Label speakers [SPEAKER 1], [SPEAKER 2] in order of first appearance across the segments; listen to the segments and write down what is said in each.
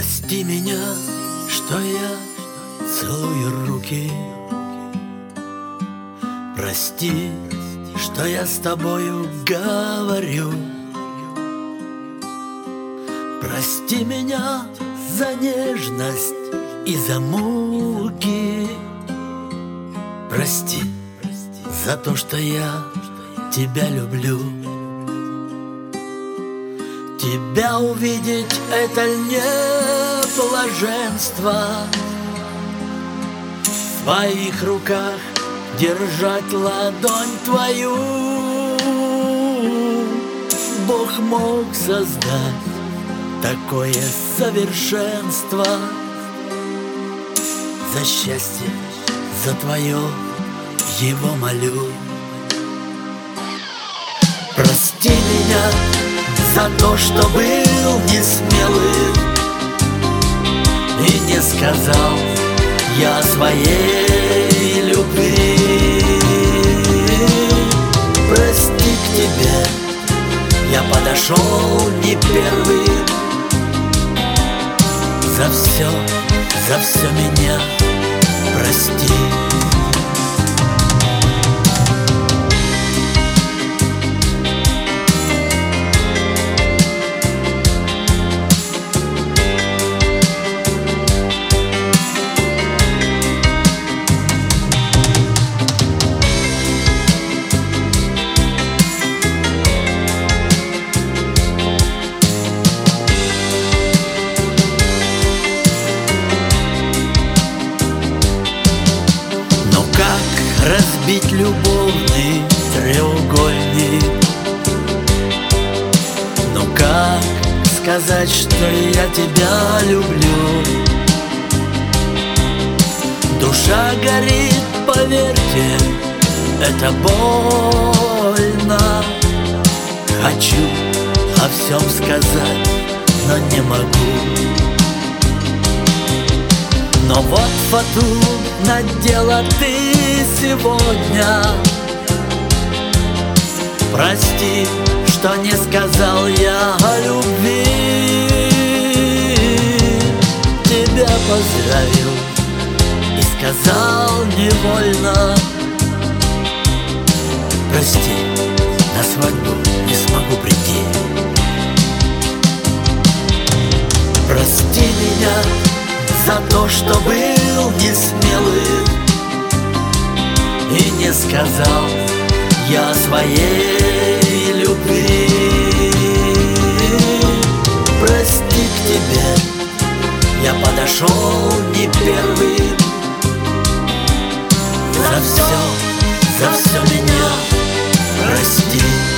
[SPEAKER 1] Прости меня, что я целую руки. Прости, что я с тобою говорю. Прости меня за нежность и за муки. Прости за то, что я тебя люблю. Тебя увидеть — это не блаженство. В своих руках держать ладонь твою. Бог мог создать такое совершенство. За счастье, за твое его молю. Прости меня за то, что был несмелым и не сказал я о своей любви. Прости, к тебе я подошел не первым. За все меня прости. Разбить любовный треугольник. Но как сказать, что я тебя люблю? Душа горит, поверьте, это больно. Хочу о всем сказать, но не могу. Но вот фату надела ты сегодня. Прости, что не сказал я о любви. Тебя поздравил и сказал невольно. Прости, на свадьбу не смогу прийти. Прости меня за то, что был несмелым и не сказал я о своей любви. Прости, к тебе я подошел не первым. За все меня прости.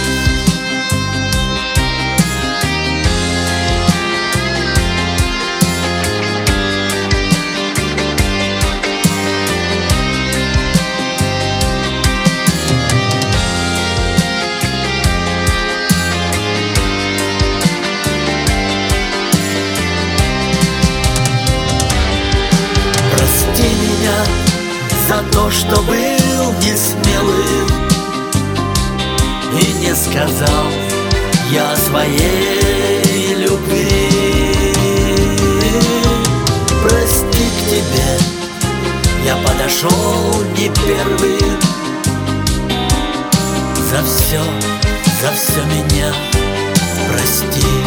[SPEAKER 1] За то, что был несмелым и не сказал я о своей любви. Прости, к тебе я подошел не первым. За все меня прости.